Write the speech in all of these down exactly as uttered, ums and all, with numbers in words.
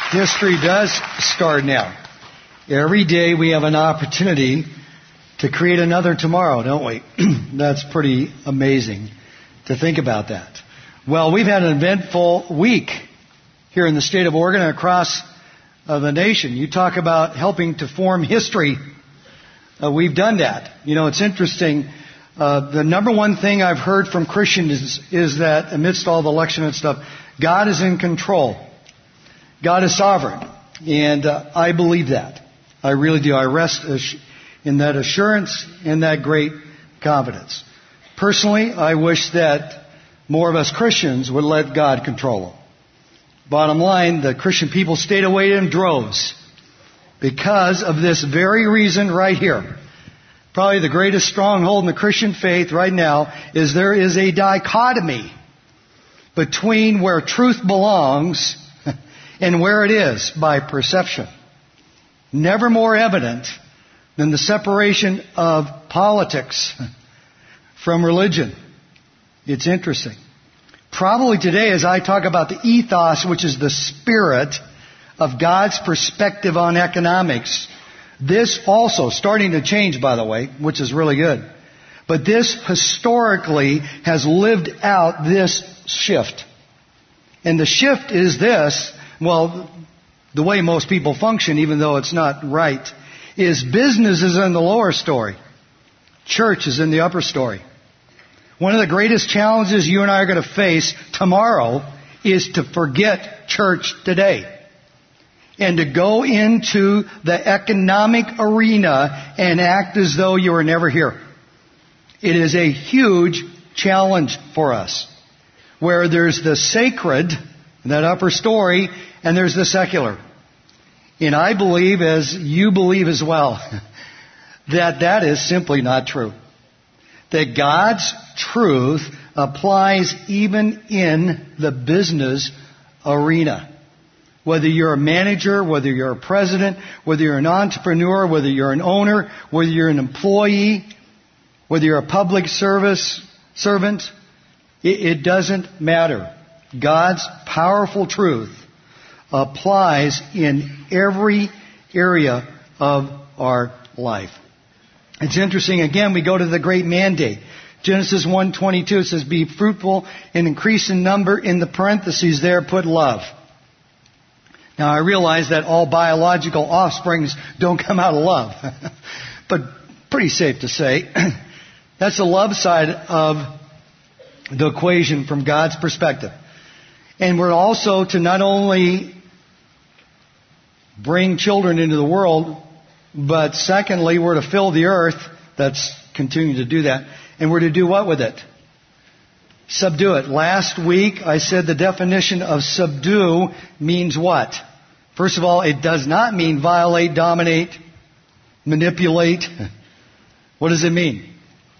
History does start now. Every day we have an opportunity to create another tomorrow, don't we? That's pretty amazing to think about that. Well, we've had an eventful week here in the state of Oregon and across uh, the nation. You talk about helping to form history. Uh, we've done that. You know, it's interesting. Uh, the number one thing I've heard from Christians is, is that amidst all the election and stuff, God is in control. God is sovereign. And uh, I believe that. I really do. I rest in that assurance and that great confidence. Personally, I wish that more of us Christians would let God control them. Bottom line, the Christian people stayed away in droves because of this very reason right here. Probably the greatest stronghold in the Christian faith right now is there is a dichotomy between where truth belongs and where it is by perception. Never more evident than the separation of politics from religion. It's interesting. Probably today, as I talk about the ethos, which is the spirit of God's perspective on economics, this also, starting to change, by the way, which is really good, but this historically has lived out this shift. And the shift is this, well, the way most people function, even though it's not right, is business is in the lower story. Church is in the upper story. One of the greatest challenges you and I are going to face tomorrow is to forget church today and to go into the economic arena and act as though you were never here. It is a huge challenge for us, where there's the sacred, that upper story, and there's the secular. And I believe, as you believe as well, that that is simply not true. That God's truth applies even in the business arena. Whether you're a manager, whether you're a president, whether you're an entrepreneur, whether you're an owner, whether you're an employee, whether you're a public service servant, it, it doesn't matter. God's powerful truth applies in every area of our life. It's interesting, again, we go to the great mandate. Genesis one twenty-two, it says, be fruitful and increase in number. In the parentheses there, put love. Now, I realize that all biological offsprings don't come out of love. But pretty safe to say, that's the love side of the equation from God's perspective. And we're also to not only bring children into the world, but secondly, we're to fill the earth. That's continuing to do that. And we're to do what with it? Subdue it. Last week, I said the definition of subdue means what? First of all, it does not mean violate, dominate, manipulate. What does it mean?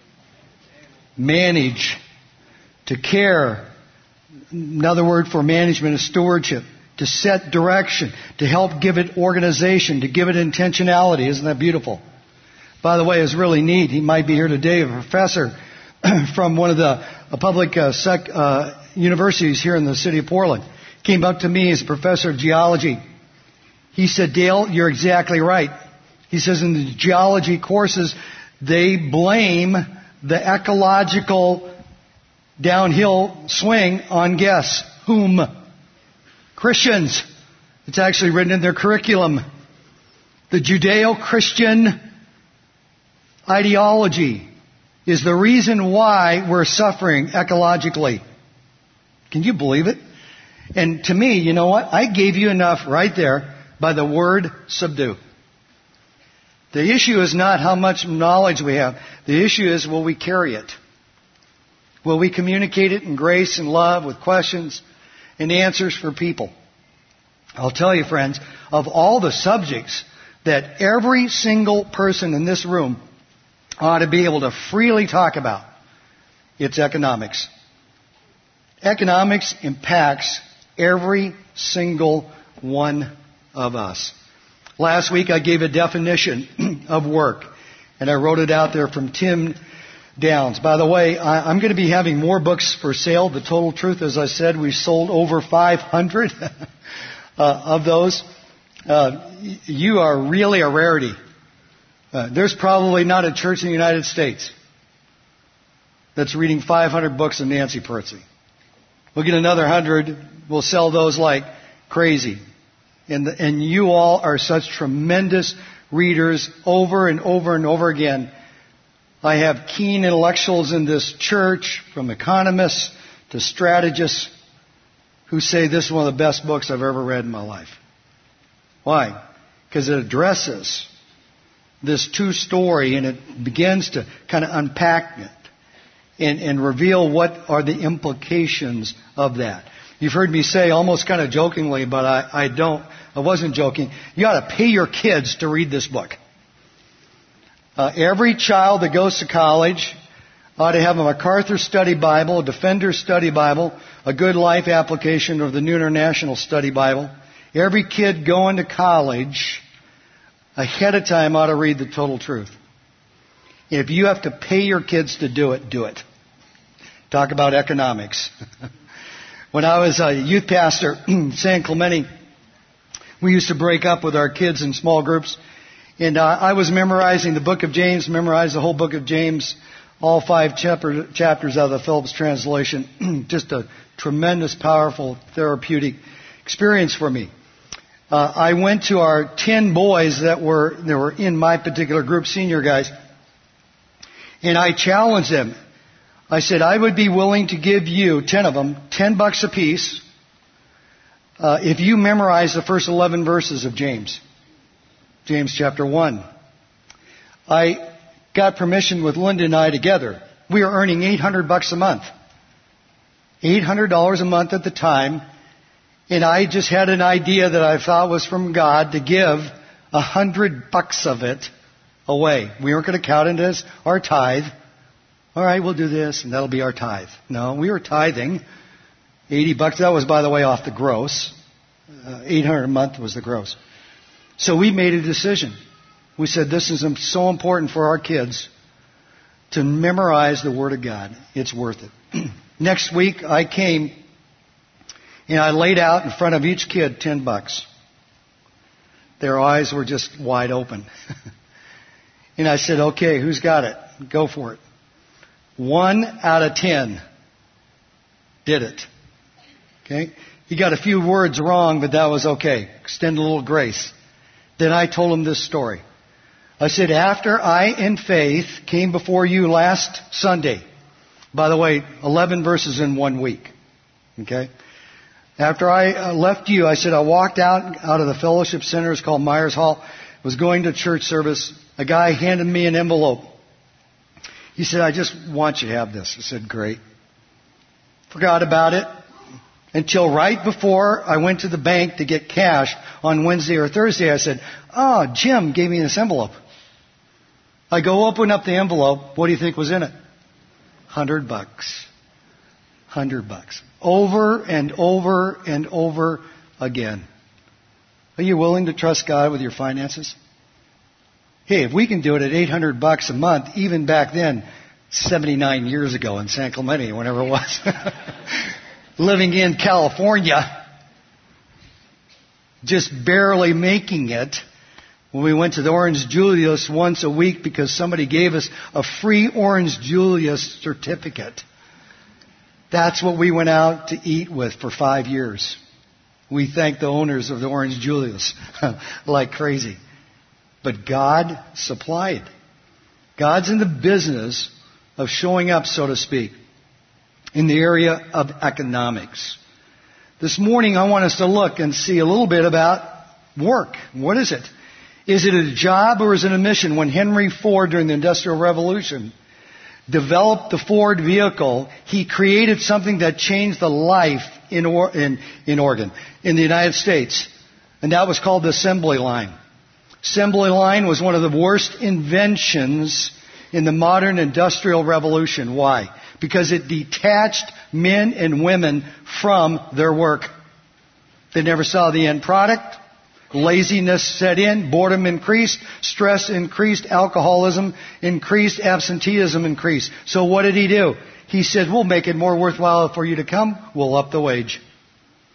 Manage. To care. Another word for management is stewardship. To set direction. To help give it organization. To give it intentionality. Isn't that beautiful? By the way, it's really neat. He might be here today, a professor from one of the public uh, sec, uh, universities here in the city of Portland. Came up to me as a professor of geology. He said, Dale, you're exactly right. He says in the geology courses, they blame the ecological downhill swing on guess whom? Christians. It's actually written in their curriculum. The Judeo-Christian ideology is the reason why we're suffering ecologically. Can you believe it? And to me, you know what? I gave you enough right there by the word subdue. The issue is not how much knowledge we have. The issue is, will we carry it? Will we communicate it in grace and love with questions and answers for people? I'll tell you, friends, of all the subjects that every single person in this room ought to be able to freely talk about, it's economics. Economics impacts every single one of us. Last week I gave a definition of work, and I wrote it out there from Tim Downs. By the way, I, I'm going to be having more books for sale. The Total Truth, as I said, we sold over five hundred. uh, of those, uh, you are really a rarity. Uh, there's probably not a church in the United States that's reading five hundred books of Nancy Pearcey. We'll get another one hundred. We'll sell those like crazy. And, the, and you all are such tremendous readers over and over and over again. I have keen intellectuals in this church, from economists to strategists, who say this is one of the best books I've ever read in my life. Why? Because it addresses this two story, and it begins to kind of unpack it and, and reveal what are the implications of that. You've heard me say, almost kind of jokingly, but I, I don't, I wasn't joking, you ought to pay your kids to read this book. Uh, every child that goes to college ought to have a MacArthur Study Bible, a Defender Study Bible, a Good Life application of the New International Study Bible. Every kid going to college ahead of time ought to read the Total Truth. If you have to pay your kids to do it, do it. Talk about economics. When I was a youth pastor in San Clemente, we used to break up with our kids in small groups. And uh, I was memorizing the book of James, memorized the whole book of James, all five chapter, chapters out of the Phillips translation. Just a tremendous, powerful, therapeutic experience for me. Uh, I went to our ten boys that were, that were in my particular group, senior guys, and I challenged them. I said, I would be willing to give you, ten of them, ten bucks apiece, uh, if you memorize the first eleven verses of James. James chapter one. I got permission with Linda and I together. We were earning eight hundred bucks a month. eight hundred dollars a month at the time. And I just had an idea that I thought was from God to give a hundred bucks of it away. We weren't going to count it as our tithe. All right, we'll do this, and that'll be our tithe. No, we were tithing eighty bucks. That was, by the way, off the gross. Uh, eight hundred a month was the gross. So we made a decision. We said this is so important for our kids to memorize the Word of God. It's worth it. Next week, I came and I laid out in front of each kid ten bucks. Their eyes were just wide open. And I said, okay, who's got it? Go for it. One out of ten did it. Okay? He got a few words wrong, but that was okay. Extend a little grace. Then I told him this story. I said, after I, in faith, came before you last Sunday. By the way, eleven verses in one week. Okay? After I uh, left you, I said, I walked out, out of the fellowship center. It's called Myers Hall. Was going to church service. A guy handed me an envelope. He said, I just want you to have this. I said, great. Forgot about it until right before I went to the bank to get cash on Wednesday or Thursday. I said, oh, Jim gave me this envelope. I go open up the envelope. What do you think was in it? Hundred bucks. Hundred bucks. Over and over and over again. Are you willing to trust God with your finances? Hey, if we can do it at eight hundred bucks a month, even back then, seventy-nine years ago in San Clemente, whenever it was, living in California, just barely making it, when we went to the Orange Julius once a week because somebody gave us a free Orange Julius certificate. That's what we went out to eat with for five years. We thanked the owners of the Orange Julius like crazy. But God supplied. God's in the business of showing up, so to speak, in the area of economics. This morning I want us to look and see a little bit about work. What is it? Is it a job or is it a mission? When Henry Ford, during the Industrial Revolution, developed the Ford vehicle, he created something that changed the life in, or, in, in Oregon, in the United States. And that was called the assembly line. Assembly line was one of the worst inventions in the modern industrial revolution. Why? Because it detached men and women from their work. They never saw the end product. Laziness set in, boredom increased, stress increased, alcoholism increased, absenteeism increased. So what did he do? He said, we'll make it more worthwhile for you to come. We'll up the wage.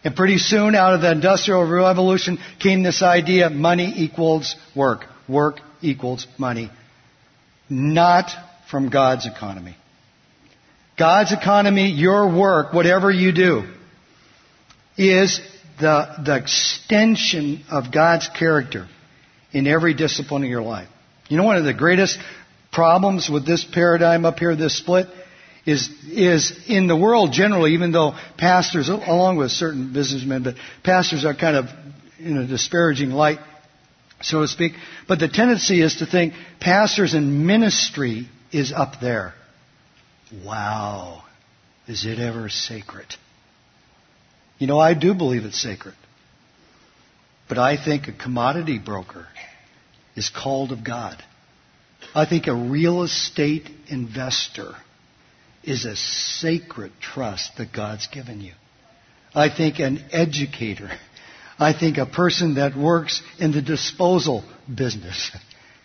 And pretty soon out of the Industrial Revolution came this idea, money equals work. Work equals money. Not from God's economy. God's economy, your work, whatever you do, is the, the extension of God's character in every discipline of your life. You know, one of the greatest problems with this paradigm up here, this split, is is in the world generally, even though pastors, along with certain businessmen, but pastors are kind of in a disparaging light, so to speak. But the tendency is to think pastors and ministry is up there. Wow, is it ever sacred? You know, I do believe it's sacred. But I think a commodity broker is called of God. I think a real estate investor is a sacred trust that God's given you. I think an educator, I think a person that works in the disposal business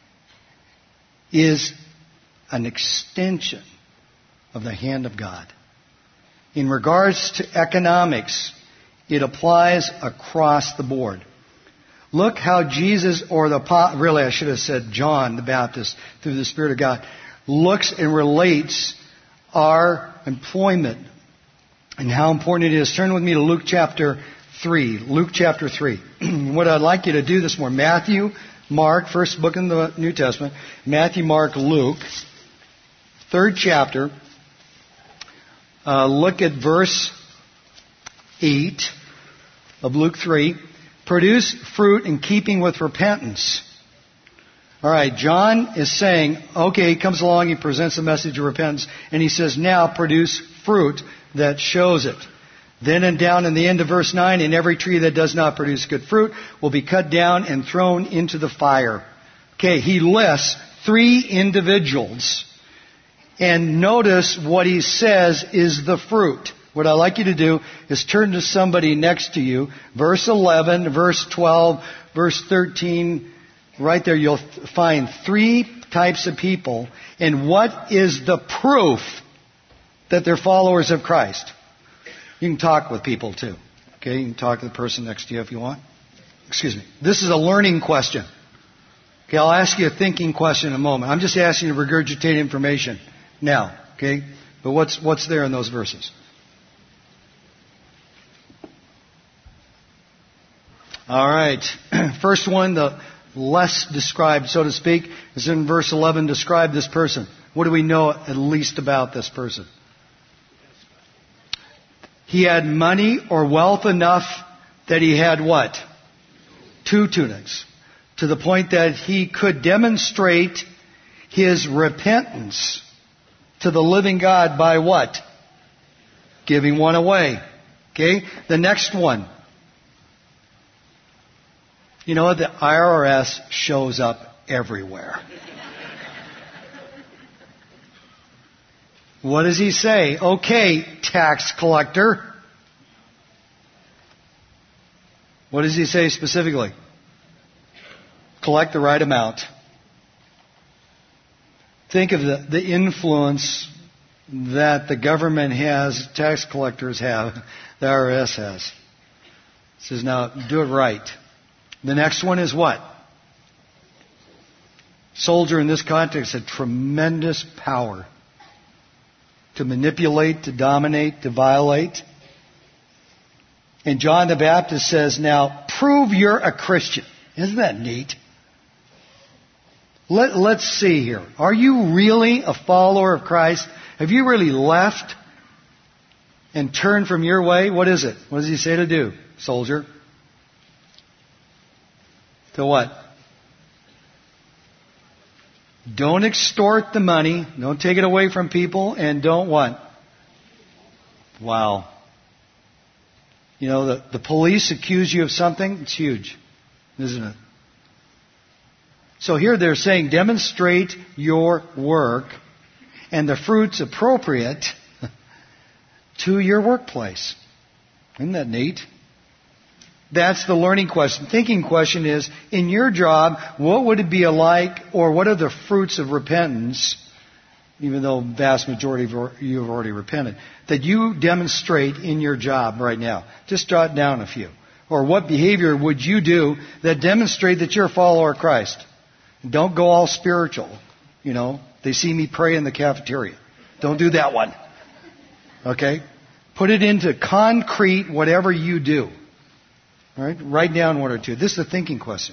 is an extension of the hand of God. In regards to economics, it applies across the board. Look how Jesus, or the, really I should have said John the Baptist, through the Spirit of God, looks and relates our employment and how important it is. Turn with me to Luke chapter three. Luke chapter three. What I'd like you to do this morning, Matthew, Mark, first book in the New Testament, Matthew, Mark, Luke, third chapter. Uh, look at verse eight of Luke three. Produce fruit in keeping with repentance. All right, John is saying, okay, he comes along, he presents a message of repentance, and he says, now produce fruit that shows it. Then and down in the end of verse nine, and every tree that does not produce good fruit will be cut down and thrown into the fire. Okay, he lists three individuals. And notice what he says is the fruit. What I'd like you to do is turn to somebody next to you. Verse eleven, verse twelve, verse thirteen. Right there you'll find three types of people. And what is the proof that they're followers of Christ? You can talk with people too. Okay, you can talk to the person next to you if you want. Excuse me. This is a learning question. Okay, I'll ask you a thinking question in a moment. I'm just asking you to regurgitate information now. Okay? But what's what's there in those verses? All right. First one, the less described, so to speak, is in verse eleven. Describe this person. What do we know at least about this person? He had money or wealth enough that he had what? Two tunics. To the point that he could demonstrate his repentance to the living God by what? Giving one away. Okay? The next one. You know, the I R S shows up everywhere. What does he say? Okay, tax collector. What does he say specifically? Collect the right amount. Think of the, the influence that the government has, tax collectors have, the I R S has. It says, now, do it right. The next one is what? Soldier in this context had tremendous power to manipulate, to dominate, to violate. And John the Baptist says, now, prove you're a Christian. Isn't that neat? Let, let's see here. Are you really a follower of Christ? Have you really left and turned from your way? What is it? What does he say to do, soldier? To what? Don't extort the money. Don't take it away from people. And don't what? Wow. You know, the, the police accuse you of something. It's huge, isn't it? So here they're saying, demonstrate your work and the fruits appropriate to your workplace. Isn't that neat? That's the learning question. Thinking question is, in your job, what would it be like, or what are the fruits of repentance even though vast majority of you have already repented, that you demonstrate in your job right now? Just jot down a few. Or what behavior would you do that demonstrate that you're a follower of Christ? Don't go all spiritual. You know, they see me pray in the cafeteria. Don't do that one. Okay? Put it into concrete whatever you do. All right? Write down one or two. This is a thinking question.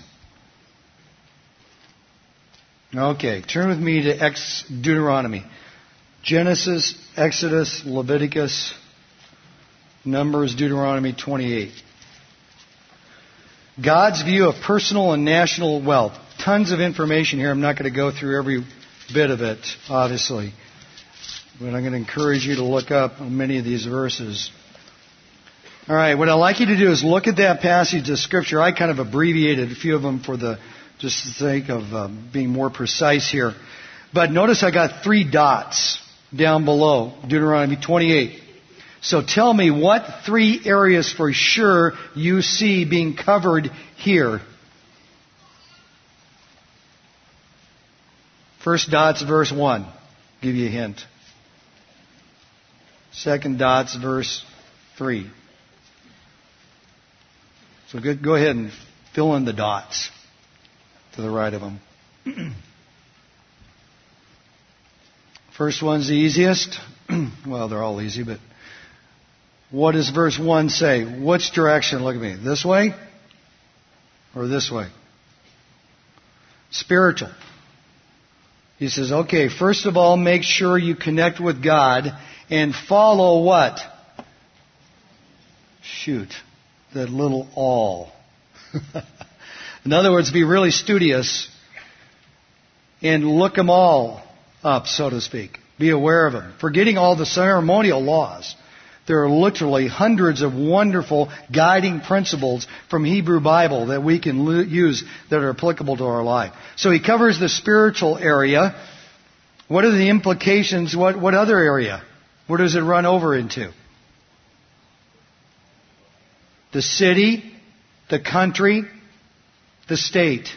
Okay, turn with me to Ex- Deuteronomy. Genesis, Exodus, Leviticus, Numbers, Deuteronomy twenty-eight. God's view of personal and national wealth. Tons of information here. I'm not going to go through every bit of it, obviously. But I'm going to encourage you to look up many of these verses. All right, what I'd like you to do is look at that passage of Scripture. I kind of abbreviated a few of them for the just the sake of um, being more precise here. But notice I got three dots down below, Deuteronomy twenty-eight. So tell me what three areas for sure you see being covered here. First dot's verse one. Give you a hint. Second dot's verse three. So go ahead and fill in the dots to the right of them. First one's the easiest. Well, they're all easy, but what does verse one say? Which direction? Look at me. This way or this way? Spiritual. He says, okay, first of all, make sure you connect with God and follow what? Shoot, that little all. In other words, be really studious and look them all up, so to speak. Be aware of them. Forgetting all the ceremonial laws. There are literally hundreds of wonderful guiding principles from Hebrew Bible that we can use that are applicable to our life. So he covers the spiritual area. What are the implications? What, what other area? Where does it run over into? The city, the country, the state.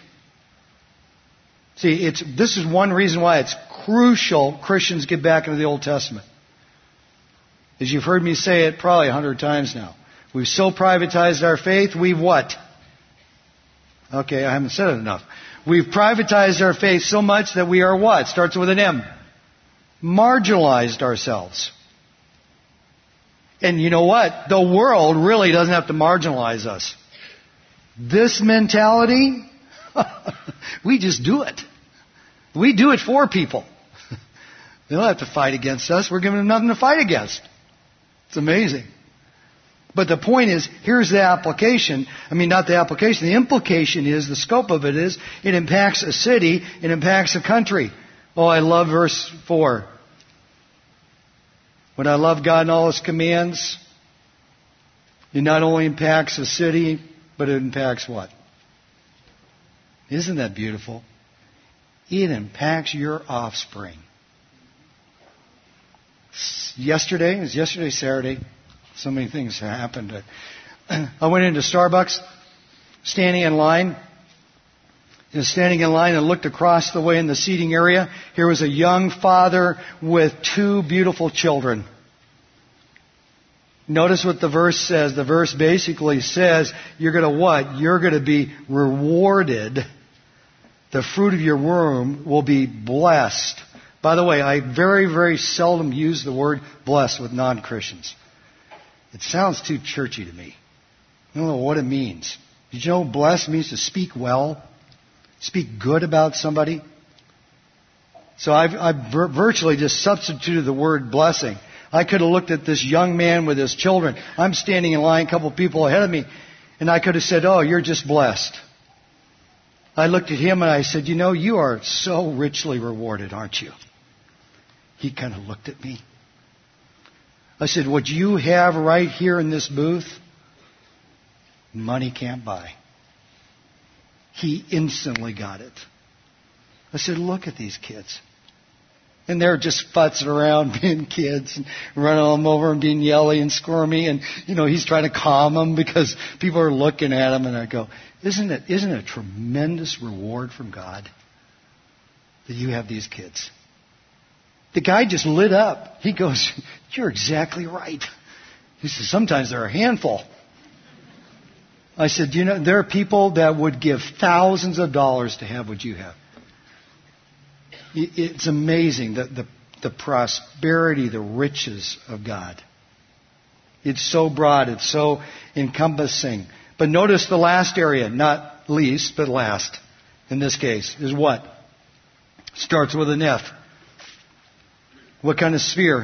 See, it's, this is one reason why it's crucial Christians get back into the Old Testament. As you've heard me say it probably a hundred times now. We've so privatized our faith, we've what? Okay, I haven't said it enough. We've privatized our faith so much that we are what? Starts with an M. Marginalized ourselves. And you know what? The world really doesn't have to marginalize us. This mentality, we just do it. We do it for people. They don't have to fight against us. We're giving them nothing to fight against. It's amazing. But the point is, here's the application. I mean, not the application. The implication is, the scope of it is, it impacts a city, it impacts a country. Oh, I love verse four. When I love God and all His commands, it not only impacts a city, but it impacts what? Isn't that beautiful? It impacts your offspring. Yesterday, it was yesterday, Saturday. So many things happened. I went into Starbucks, standing in line. I was standing in line and looked across the way in the seating area. Here was a young father with two beautiful children. Notice what the verse says. The verse basically says, you're going to what? You're going to be rewarded. The fruit of your womb will be blessed. By the way, I very, very seldom use the word blessed with non-Christians. It sounds too churchy to me. I don't know what it means. Did you know blessed means to speak well? Speak good about somebody? So I've, I've vir- virtually just substituted the word blessing. I could have looked at this young man with his children. I'm standing in line, a couple of people ahead of me, and I could have said, oh, you're just blessed. I looked at him and I said, you know, you are so richly rewarded, aren't you? He kind of looked at me. I said, what you have right here in this booth, money can't buy. He instantly got it. I said, look at these kids. And they're just futzing around being kids and running them over and being yelly and squirmy. And, you know, he's trying to calm them because people are looking at him. And I go, isn't it, isn't it a tremendous reward from God that you have these kids? The guy just lit up. He goes, you're exactly right. He says, sometimes they're a handful. I said, you know, there are people that would give thousands of dollars to have what you have. It's amazing, the, the, the prosperity, the riches of God. It's so broad, it's so encompassing. But notice the last area, not least, but last, in this case, is what? Starts with an F. What kind of sphere?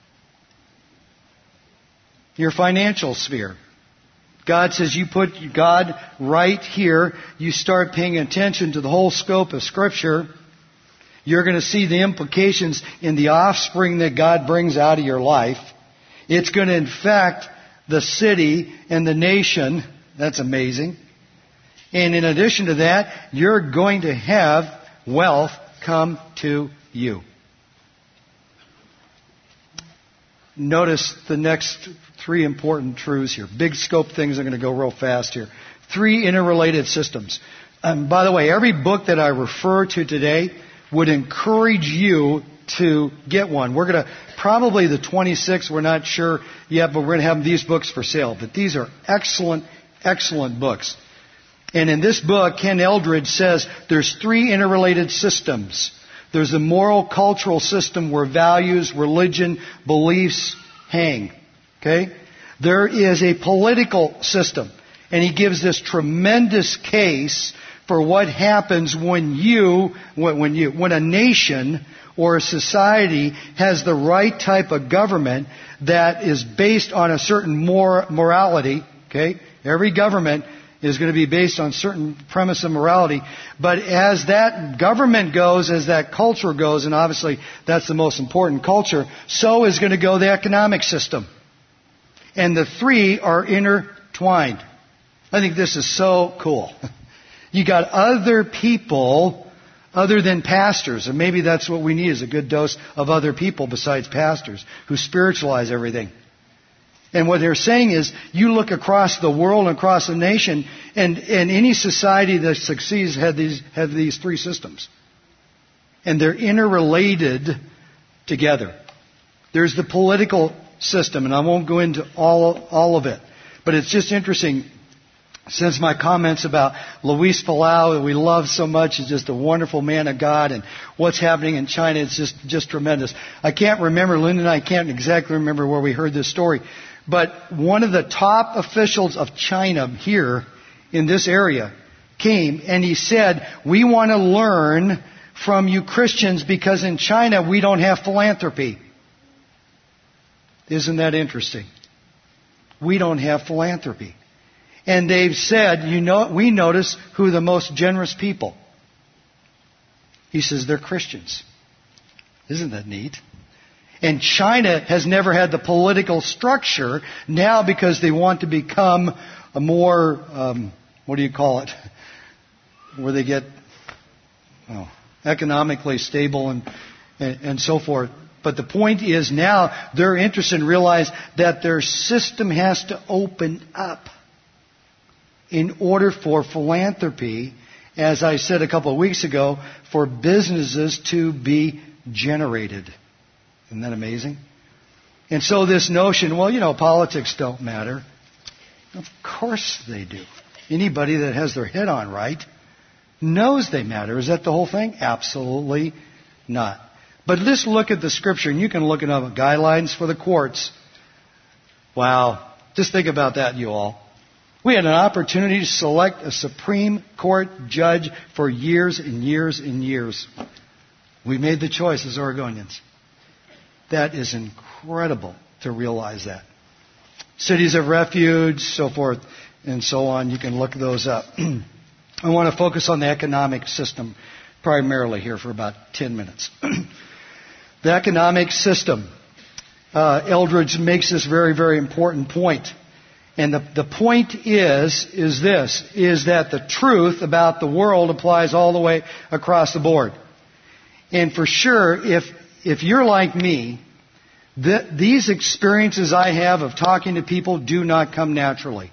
Your financial sphere. God says you put God right here. You start paying attention to the whole scope of Scripture. You're going to see the implications in the offspring that God brings out of your life. It's going to infect the city and the nation. That's amazing. And in addition to that, you're going to have wealth come to you. Notice the next three important truths here. Big scope things are going to go real fast here. Three interrelated systems. Um, by the way, every book that I refer to today would encourage you to get one. We're going to, probably the twenty-sixth, we're not sure yet, but we're going to have these books for sale. But these are excellent, excellent books. And in this book, Ken Eldredge says there's three interrelated systems. There's the moral, cultural system where values, religion, beliefs hang. Okay? There is a political system. And he gives this tremendous case for what happens when you, when you, when a nation or a society has the right type of government that is based on a certain mor- morality. Okay? Every government is going to be based on certain premise of morality. But as that government goes, as that culture goes, and obviously that's the most important culture, so is going to go the economic system. And the three are intertwined. I think this is so cool. You got other people other than pastors, and maybe that's what we need is a good dose of other people besides pastors who spiritualize everything. And what they're saying is, you look across the world and across the nation, and, and any society that succeeds have these, have these three systems. And they're interrelated together. There's the political system, and I won't go into all, all of it. But it's just interesting, since my comments about Luis Palau, that we love so much, is just a wonderful man of God, and what's happening in China, it's just, just tremendous. I can't remember, Linda and I can't exactly remember where we heard this story, but one of the top officials of China here in this area came and he said, we want to learn from you Christians because in China we don't have philanthropy. Isn't that interesting? We don't have philanthropy. And they've said, you know, we notice who are the most generous people. He says they're Christians. Isn't that neat? And China has never had the political structure. Now, because they want to become a more, um, what do you call it, where they get oh, economically stable and, and and so forth. But the point is now they're interested and realize that their system has to open up in order for philanthropy, as I said a couple of weeks ago, for businesses to be generated. Isn't that amazing? And so this notion, well, you know, politics don't matter. Of course they do. Anybody that has their head on right knows they matter. Is that the whole thing? Absolutely not. But let's look at the Scripture, and you can look at the guidelines for the courts. Wow. Just think about that, you all. We had an opportunity to select a Supreme Court judge for years and years and years. We made the choice as Oregonians. That is incredible to realize that. Cities of refuge, so forth and so on. You can look those up. I want to focus on the economic system primarily here for about ten minutes. The economic system. Uh, Eldredge makes this very, very important point. And the, the point is, is this, is that the truth about the world applies all the way across the board. And for sure, if if you're like me, th- these experiences I have of talking to people do not come naturally.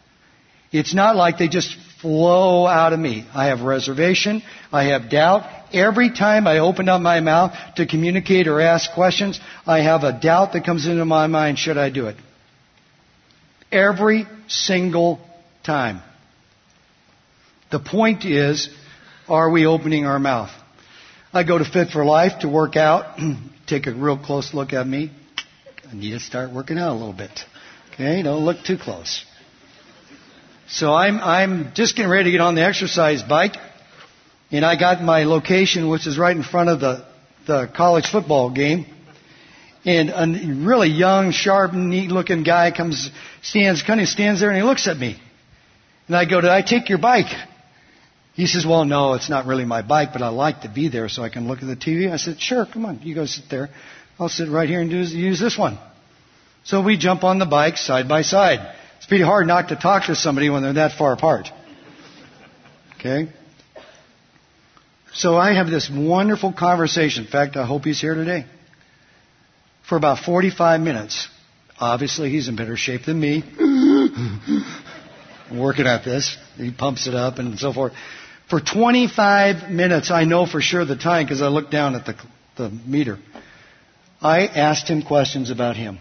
It's not like they just flow out of me. I have reservation, I have doubt, every time I open up my mouth to communicate or ask questions, I have a doubt that comes into my mind, should I do it? Every single time. The point is, are we opening our mouth? I go to Fit for Life to work out. Take a real close look at me. I need to start working out a little bit. Okay, don't look too close. So I'm I'm just getting ready to get on the exercise bike, and I got my location, which is right in front of the, the college football game. And a really young, sharp, neat-looking guy comes, stands, kind of stands there, and he looks at me. And I go, did I take your bike? He says, well, no, it's not really my bike, but I like to be there so I can look at the T V. I said, sure, come on, you go sit there. I'll sit right here and do, use this one. So we jump on the bike side by side. It's pretty hard not to talk to somebody when they're that far apart. Okay? So I have this wonderful conversation. In fact, I hope he's here today. For about forty-five minutes. Obviously, he's in better shape than me. I'm working at this. He pumps it up and so forth. For twenty-five minutes, I know for sure the time because I looked down at the, the meter. I asked him questions about him.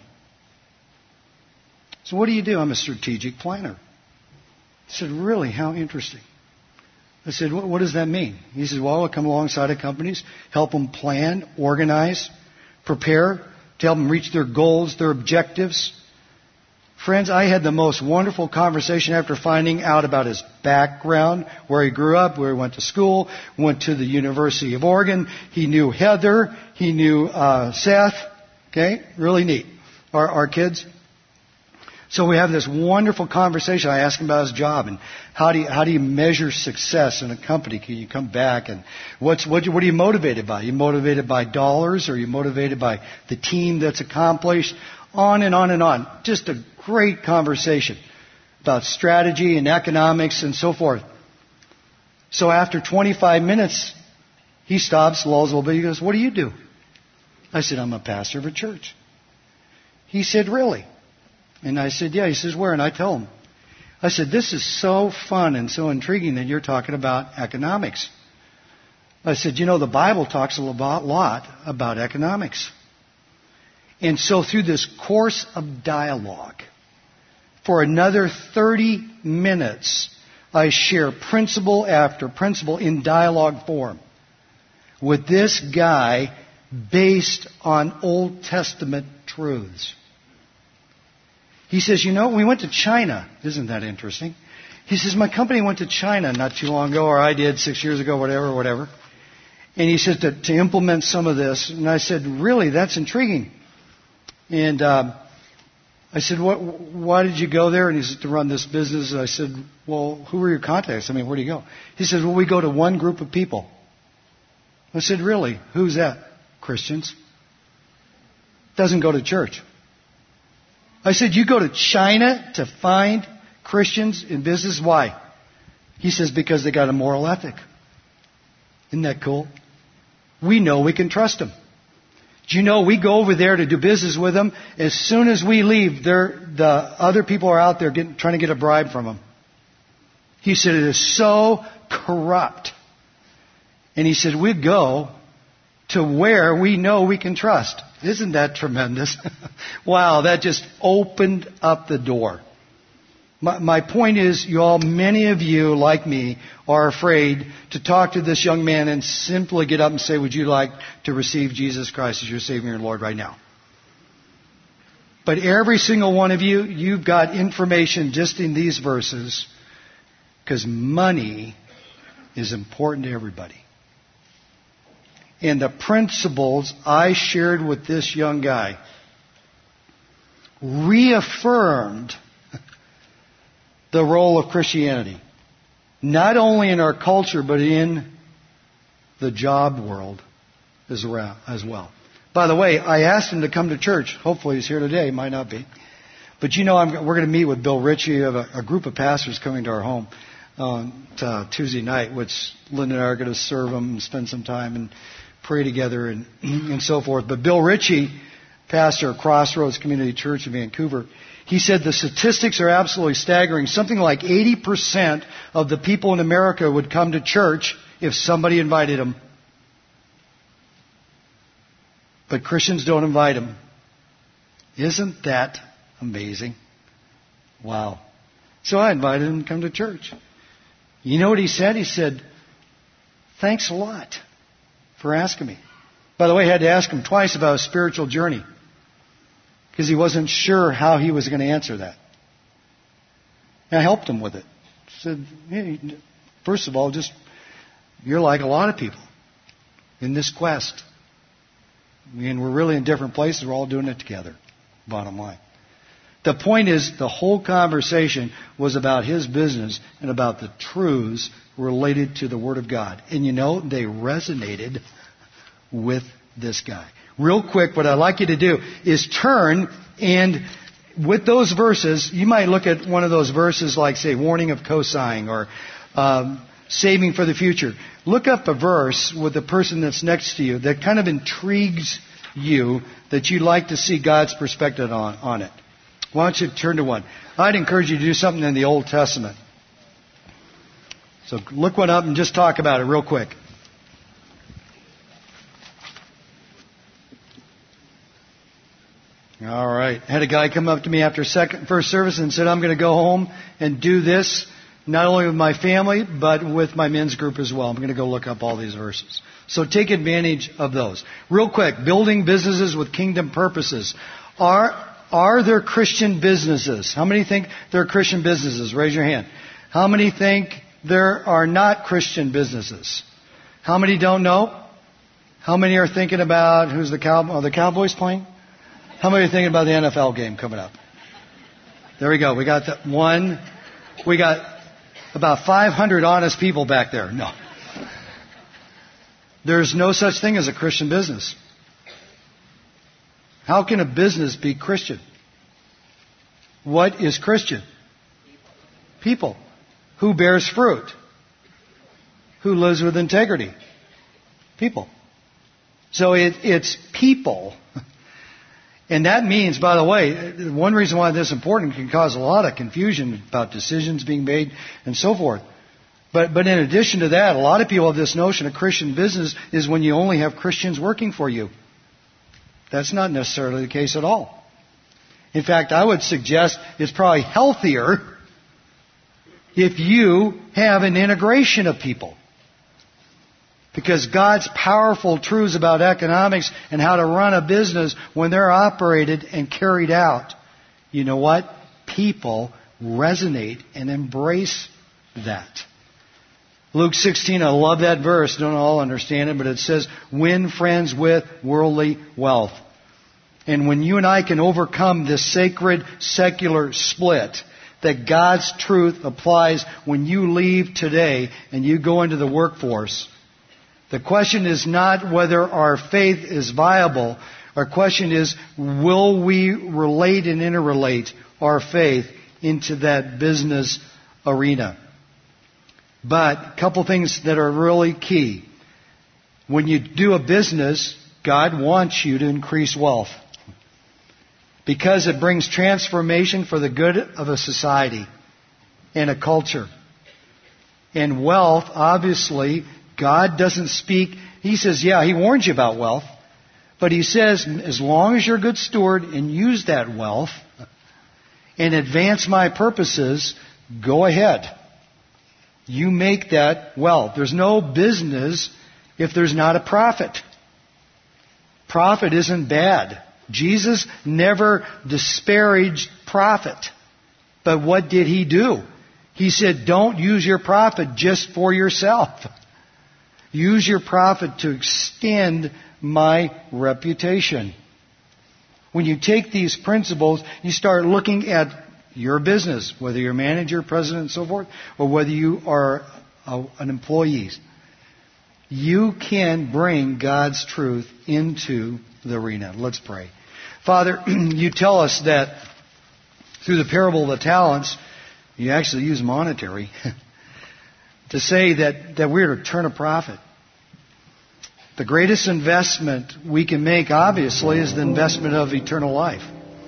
So what do you do? I'm a strategic planner. I said, really? How interesting. I said, what, what does that mean? He said, well, I'll come alongside of companies, help them plan, organize, prepare, to help them reach their goals, their objectives. Friends, I had the most wonderful conversation after finding out about his background, where he grew up, where he went to school, went to the University of Oregon. He knew Heather. He knew uh, Seth. Okay? Really neat. Our, our kids. So we have this wonderful conversation. I asked him about his job and how do you, how do you measure success in a company? Can you come back and what's what, what are you motivated by? Are you motivated by dollars? Or are you motivated by the team that's accomplished? On and on and on. Just a great conversation about strategy and economics and so forth. So after twenty-five minutes, he stops, lulls a little bit. He goes, what do you do? I said, I'm a pastor of a church. He said, really? And I said, yeah. He says, where? And I tell him. I said, this is so fun and so intriguing that you're talking about economics. I said, you know, the Bible talks a lot about economics. And so through this course of dialogue, for another thirty minutes, I share principle after principle in dialogue form with this guy based on Old Testament truths. He says, you know, we went to China. Isn't that interesting? He says, my company went to China not too long ago, or I did six years ago, whatever, whatever. And he says to, to implement some of this. And I said, really, that's intriguing. And um, I said, what, why did you go there? And he said, to run this business. And I said, well, who were your contacts? I mean, where do you go? He said, well, we go to one group of people. I said, really? Who's that? Christians. Doesn't go to church. I said, you go to China to find Christians in business? Why? He says, because they got a moral ethic. Isn't that cool? We know we can trust them. Do you know we go over there to do business with them? As soon as we leave, they're, the other people are out there getting, trying to get a bribe from them. He said, it is so corrupt. And he said, we go to where we know we can trust. Isn't that tremendous? Wow, that just opened up the door. My, my point is, you all, many of you, like me, are afraid to talk to this young man and simply get up and say, would you like to receive Jesus Christ as your Savior and Lord right now? But every single one of you, you've got information just in these verses, because money is important to everybody. And the principles I shared with this young guy reaffirmed the role of Christianity, not only in our culture, but in the job world as well. By the way, I asked him to come to church. Hopefully he's here today. Might not be. But you know, I'm, we're going to meet with Bill Ritchie. We have a, a group of pastors coming to our home on uh, Tuesday night, which Linda and I are going to serve them and spend some time and pray together and, and so forth. But Bill Ritchie, pastor of Crossroads Community Church in Vancouver, he said the statistics are absolutely staggering. Something like eighty percent of the people in America would come to church if somebody invited them. but Christians don't invite him. Isn't that amazing? Wow. So I invited him to come to church. You know what he said? He said, thanks a lot for asking me. By the way, I had to ask him twice about his spiritual journey because he wasn't sure how he was going to answer that. And I helped him with it. I said, hey, first of all, just you're like a lot of people in this quest. And we're really in different places. We're all doing it together, bottom line. The point is, the whole conversation was about his business and about the truths related to the Word of God. And you know, they resonated with this guy. Real quick, what I'd like you to do is turn, and with those verses, you might look at one of those verses like, say, warning of co-signing or um, saving for the future. Look up a verse with the person that's next to you that kind of intrigues you, that you'd like to see God's perspective on, on it. Why don't you turn to one? I'd encourage you to do something in the Old Testament. So look one up and just talk about it real quick. All right. I had a guy come up to me after second, first service and said, I'm going to go home and do this, not only with my family, but with my men's group as well. I'm going to go look up all these verses. So take advantage of those. Real quick, building businesses with kingdom purposes. Are Are there Christian businesses? How many think there are Christian businesses? Raise your hand. How many think there are not Christian businesses? How many don't know? How many are thinking about who's the cow? Are the Cowboys playing? How many are thinking about the N F L game coming up? There we go. We got the one. We got about five hundred honest people back there. No. There's no such thing as a Christian business. How can a business be Christian? What is Christian? People. Who bears fruit? Who lives with integrity? People. So it, it's people. And that means, by the way, one reason why this is important can cause a lot of confusion about decisions being made and so forth. But, but in addition to that, a lot of people have this notion of Christian business is when you only have Christians working for you. That's not necessarily the case at all. In fact, I would suggest it's probably healthier if you have an integration of people. Because God's powerful truths about economics and how to run a business, when they're operated and carried out, you know what? People resonate and embrace that. Luke sixteen, I love that verse. Don't all understand it, but it says, win friends with worldly wealth. And when you and I can overcome this sacred secular split, that God's truth applies when you leave today and you go into the workforce, the question is not whether our faith is viable. Our question is, will we relate and interrelate our faith into that business arena? But a couple things that are really key. When you do a business, God wants you to increase wealth. Because it brings transformation for the good of a society and a culture. And wealth, obviously, God doesn't speak. He says, yeah, He warns you about wealth. But He says, as long as you're a good steward and use that wealth and advance my purposes, go ahead. You make that wealth. There's no business if there's not a profit. Profit isn't bad. Jesus never disparaged profit. But what did He do? He said, don't use your profit just for yourself. Use your profit to extend my reputation. When you take these principles, you start looking at your business, whether you're a manager, president, and so forth, or whether you are a, an employee. You can bring God's truth into the arena. Let's pray. Father, you tell us that through the parable of the talents, you actually use monetary to say that, that we're to turn a profit. The greatest investment we can make, obviously, is the investment of eternal life.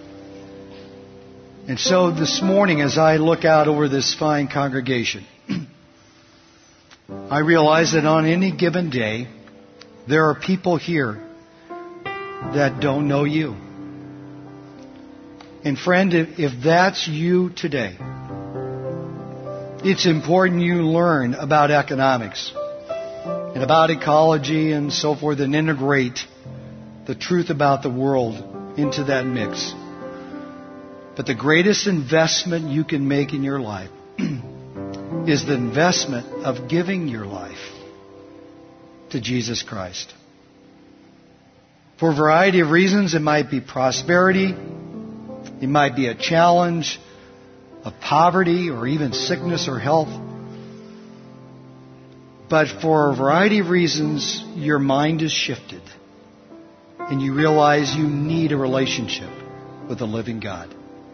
And so this morning, as I look out over this fine congregation, I realize that on any given day, there are people here that don't know you. And friend, if, if that's you today, it's important you learn about economics and about ecology and so forth and integrate the truth about the world into that mix. But the greatest investment you can make in your life is the investment of giving your life to Jesus Christ. For a variety of reasons, it might be prosperity, it might be a challenge of poverty or even sickness or health. But for a variety of reasons, your mind is shifted and you realize you need a relationship with the living God.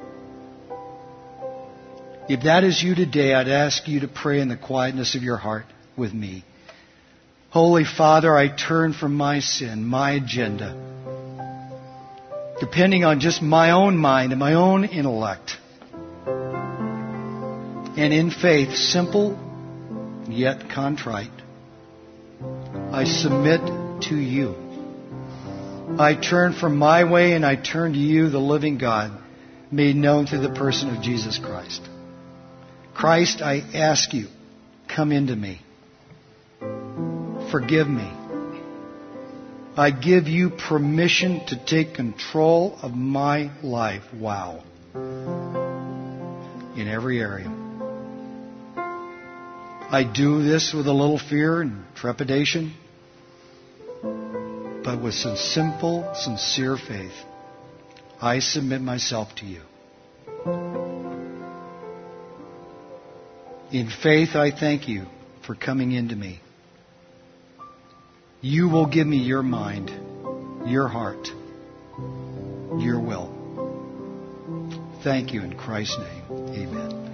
If that is you today, I'd ask you to pray in the quietness of your heart with me. Holy Father, I turn from my sin, my agenda, depending on just my own mind and my own intellect. And in faith, simple yet contrite, I submit to you. I turn from my way and I turn to you, the living God, made known through the person of Jesus Christ. Christ, I ask you, come into me. Forgive me. I give you permission to take control of my life. Wow. In every area. I do this with a little fear and trepidation, but with some simple, sincere faith. I submit myself to you. In faith, I thank you for coming into me. You will give me your mind, your heart, your will. Thank you in Christ's name. Amen.